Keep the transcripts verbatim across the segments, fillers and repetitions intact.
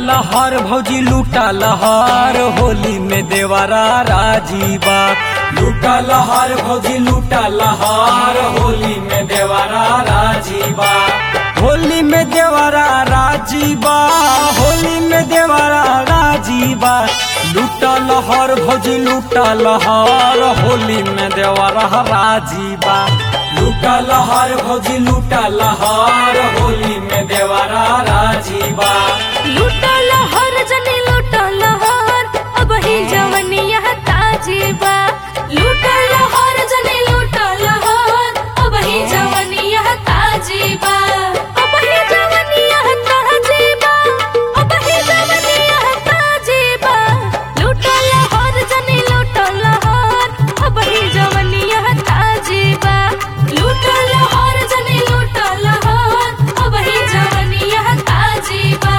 लहर भौजी लूटा लहर होली में देवरा राजीबा। लूटा लहर भौजी लूटा लहर होली में देवरा राजीबा। होली में देवरा राजीबा होली में देवरा राजीबा। लूटा लहर भौजी लूटा लहर होली में देवरा राजीबा। लूटा लहर भौजी लूटा लहर होली में देवरा राजीबा। लूटा लहर जनी लूटा लहर अब ही जवनिया ताजीबा। लूटा लहर जनी लूटा लहर अब ही जवनिया ताजीबा। अब ही जवनिया ताजीबा अब ही जवनिया ताजीबा। लूटा लहर जनी लूटा लहर अब ही जवनिया ताजीबा। लूटा लहर जनी लूटा लहर अब ही जवनिया ताजीबा।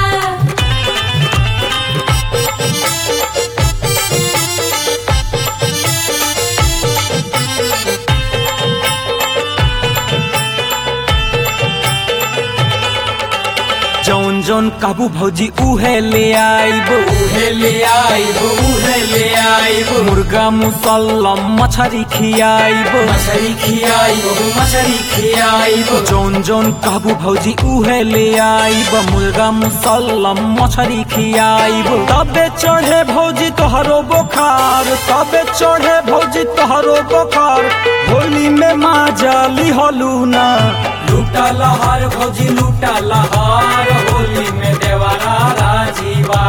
जौन जौन काबू भौजी उहे ले आइब उहे ले आइब उहे ले आइब। मुर्गा मुसल्लम मछरी खियाइब मछरी खियाइब मछरी खियाइब। जौन जौन काबू भौजी उहे ले आइब मुर्गा मुसल्लम मछरी खियाइब। तबे चढ़े भौजी तोहरो बोखार तबे चढ़े भौजी तोहरो बोखार। होली में माजाली होलू ना। लूटा लहर भौजी लूटा लहर होली में देवरा राजीबा।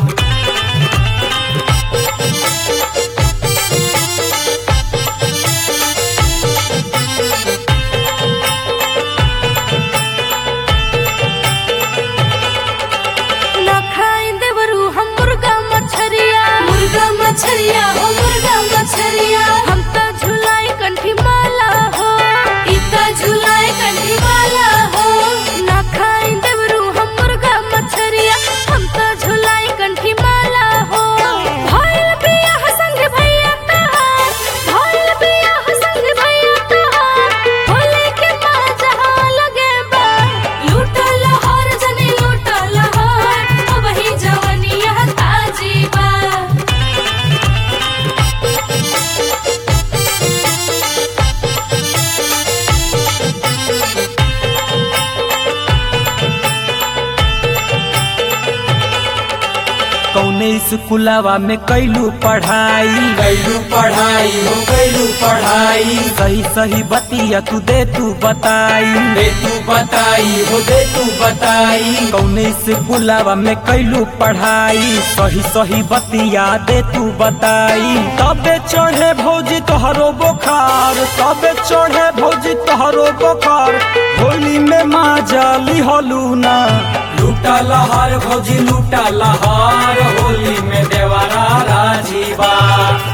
ना खाई देवरू हम मुर्गा मछरिया मुर्गा मछरिया हो मुर्गा मछरिया। हम तो झुलाई कंठी माला हो इता झुलाई कंठी माला हो। ना खाई देवरू हम मुर्गा मछरिया हम तो झुलाई कंठी माला हो। भइल बियाह संग भैया तहार भइल बियाह संग भैया तहार। होली के मजा लगे बा। लूटा लहर जनी लूटा लहर अब ही जवनिया ताजीबा। कौने स्कूलवा में कैलू पढ़ाई कैलू पढ़ाई हो कैलू पढ़ाई। सही सही बतिया तू दे तू बताई दे तू बताई हो दे तू बताई। कौने स्कूलवा में कैलू पढ़ाई सही सही बतिया दे तू बताई। तबे चढ़े भौजी तोहरो बोखार तबे चढ़े भौजी तोहरो बोखार। होली में माजाली होलू ना। लूटा लहर भौजी लूटा लहर होली में देवरा राजीबा।